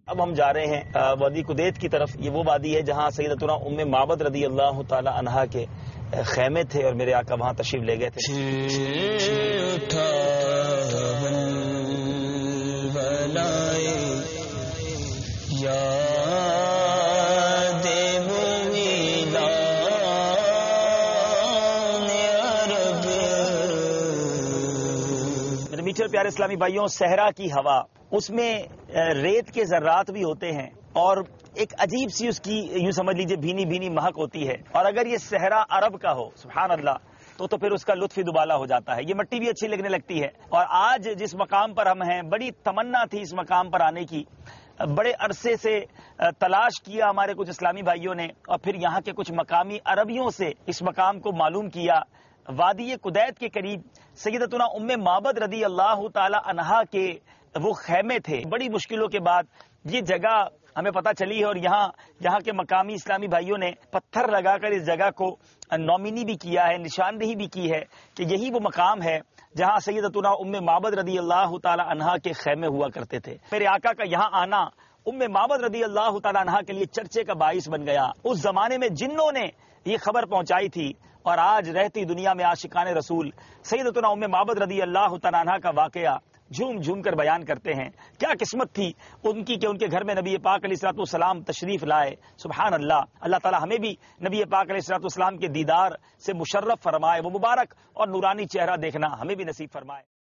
اب ہم جا رہے ہیں وادی قدیت کی طرف. یہ وہ وادی ہے جہاں سیدتنا ام معبد رضی اللہ تعالی عنہا کے خیمے تھے اور میرے آقا وہاں تشریف لے گئے تھے. میرے میٹھے اور پیارے اسلامی بھائیوں، صحرا کی ہوا، اس میں ریت کے ذرات بھی ہوتے ہیں اور ایک عجیب سی اس کی یوں سمجھ لیجئے بھینی بھینی مہک ہوتی ہے. اور اگر یہ صحرا عرب کا ہو، سبحان اللہ، تو پھر اس کا لطف ہی دوبالا ہو جاتا ہے. یہ مٹی بھی اچھی لگنے لگتی ہے. اور آج جس مقام پر ہم ہیں، بڑی تمنا تھی اس مقام پر آنے کی. بڑے عرصے سے تلاش کیا ہمارے کچھ اسلامی بھائیوں نے، اور پھر یہاں کے کچھ مقامی عربیوں سے اس مقام کو معلوم کیا. وادی قدیت کے قریب سیدتنا ام معبد رضی اللہ تعالی عنہا کے وہ خیمے تھے. بڑی مشکلوں کے بعد یہ جگہ ہمیں پتہ چلی ہے، اور یہاں کے مقامی اسلامی بھائیوں نے پتھر لگا کر اس جگہ کو نامینی بھی کیا ہے، نشاندہی بھی کی ہے کہ یہی وہ مقام ہے جہاں سیدتنا ام معبد رضی اللہ تعالی عنہا کے خیمے ہوا کرتے تھے. میرے آقا کا یہاں آنا ام معبد رضی اللہ تعالی عنہا کے لیے چرچے کا باعث بن گیا. اس زمانے میں جنوں نے یہ خبر پہنچائی تھی، اور آج رہتی دنیا میں عاشقان رسول سیدتنا ام معبد رضی اللہ تعالی عنہا کا واقعہ جھوم جھوم کر بیان کرتے ہیں. کیا قسمت تھی ان کی کہ ان کے گھر میں نبی پاک علیہ الصلوۃ والسلام تشریف لائے. سبحان اللہ. اللہ تعالی ہمیں بھی نبی پاک علیہ الصلوۃ والسلام کے دیدار سے مشرف فرمائے. وہ مبارک اور نورانی چہرہ دیکھنا ہمیں بھی نصیب فرمائے.